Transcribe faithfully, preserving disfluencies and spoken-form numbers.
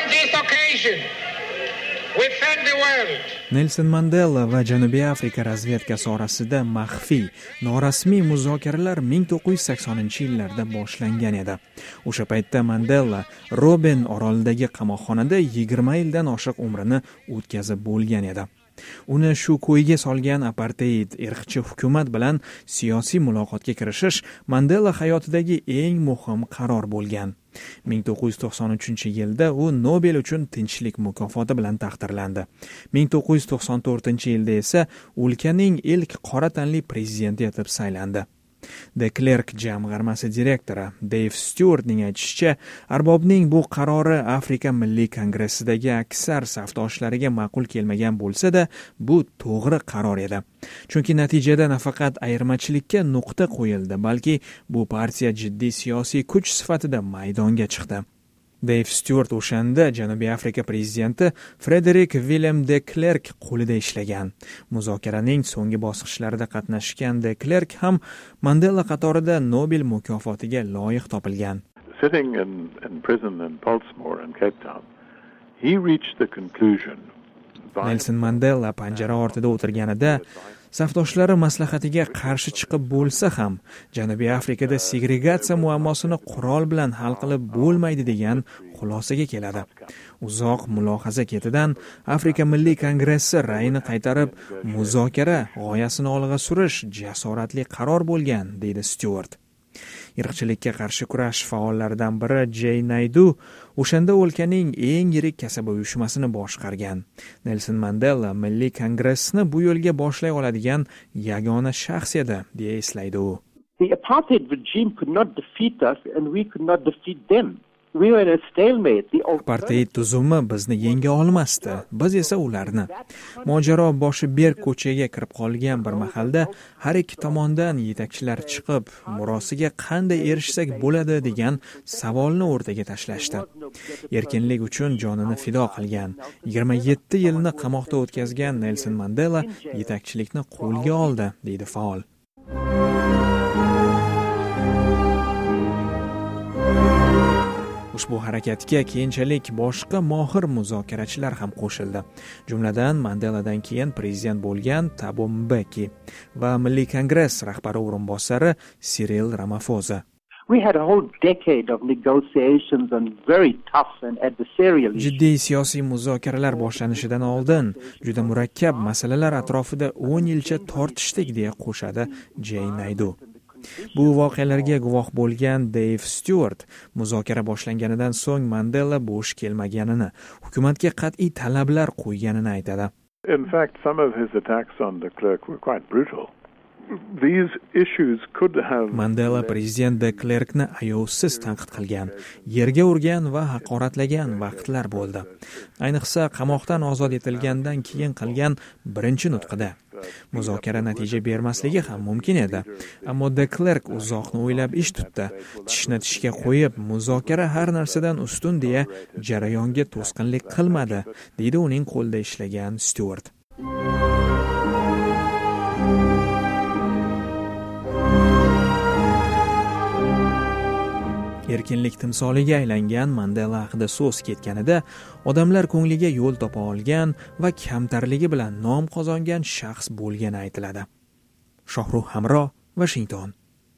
this occasion, we thank the world. Nelson Mandela va Janubiy Afrika razvedkasi orasida maxfiy, norasmiy muzokaralar ming to'qqiz yuz saksoninchi yillarda boshlangan edi. O'sha paytda Mandela Robben orolidagi qamoqxonada yigirma yildan oshiq umrini o'tkazib bo'lgan edi. Uni shu ko'yga solgan apartheid irqchi hukumat bilan siyosiy muloqotga kirishish Mandela hayotidagi eng muhim qaror bo'lgan. ming to'qqiz yuz to'qson uchinchi yilda u Nobel uchun tinchlik mukofoti bilan taqdirlandi. ming to'qqiz yuz to'qson to'rtinchi yilda esa o'lkaning ilk qora tanli prezidenti etib saylandi. De Klerk jamg'armasi direktori Dave Stewartning aytishicha, arbobning bu qarori Afrika Milliy Kongressidagi aksar safdoshlariga ma'qul kelmagan bo'lsa-da, bu to'g'ri qaror edi. Chunki natijada nafaqat ayirmachilikka nuqta qo'yildi, balki bu partiya jiddiy siyosiy kuch sifatida maydonga chiqdi. Dave Stewart o'shanda Janubiy Afrika prezidenti Frederick Willem de Klerk qo'lida ishlagan. Muzokaraning so'nggi bosqichlarida qatnashgan de Klerk ham Mandela qatorida Nobel mukofotiga loyiq topilgan. Sitting in, in prison in Portsmouth and Cape Town, he reached the conclusion. Nelson Mandela panjara ortida o'tirganida safdoshlari maslahatiga qarshi chiqib bo'lsa ham, Janubiy Afrikada segregatsiya muammosini qurol bilan hal qilib bo'lmaydi degan xulosaga keladi. Uzoq mulohaza ketidan Afrika Milliy Kongressi ra'yini qaytarib, muzokara g'oyasini olg'a surish jasoratli qaror bo'lgan, deydi Stewart. Irqchilikka qarshi kurash faollaridan biri Jay Naidu o'shanda o'lkaning eng yirik kasaba uyushmasini boshqargan. Nelson Mandela Milliy Kongressni bu yo'lga boshlay oladigan yagona shaxs edi, deya eslaydi u. The apartheid regime could not defeat us and we could not defeat them. We were in a stalemate. Apartheid tuzumi bizni yenga olmasdi, biz esa ularni. Mojaro boshi berk ko'chaga kirib qolgan bir mahalda har ikki tomondan yetakchilar chiqib, murosiga qanday erishsak bo'ladi degan savolni o'rtaga tashlashdi. Erkinlik uchun jonini fido qilgan, yigirma yetti yilni qamoqda o'tkazgan Nelson Mandela yetakchilikni qo'lga oldi, deydi faol. Ushbu harakatga keyinchalik boshqa mohir muzokarachilar ham qo'shildi. Jumladan Mandeladan keyin prezident bo'lgan Thabo Mbeki va Milliy Kongress rahbari o'rinbosari Cyril Ramaphosa. We had a whole decade of negotiations on very tough and adversarial issues. Jiddiy siyosiy muzokaralar boshlanishidan oldin juda murakkab masalalar atrofida o'n yilcha tortishdik, deya qo'shadi Jay Naidu. Bu voqealarga guvoh bo'lgan Dave Stewart muzokara boshlanganidan so'ng Mandela bo'sh kelmaganini, hukumatga qat'iy talablar qo'yganini aytadi. In fact, some of his attacks on de Klerk were quite brutal. These issues could have Mandela prezident de Klerkni ayovsiz tanqid qilgan, yerga urgan va haqoratlagan vaqtlar bo'ldi. Ayniqsa qamoqdan ozod etilgandan keyin qilgan birinchi nutqida. Muzokara natija bermasligi ham mumkin edi, ammo de Klerk uzoqni o'ylab ish tutdi. Tishni tishga qo'yib, muzokara har narsadan ustun deya jarayonga to'sqinlik qilmadi, deydi uning qo'lida ishlagan Stewart. Erkinlik timsoliga aylangan Mandela haqida so'z ketganida odamlar ko'ngliga yo'l topa olgan va kamtarligi bilan nom qozongan shaxs bo'lgani aytiladi. Shohruh Hamro, Washington.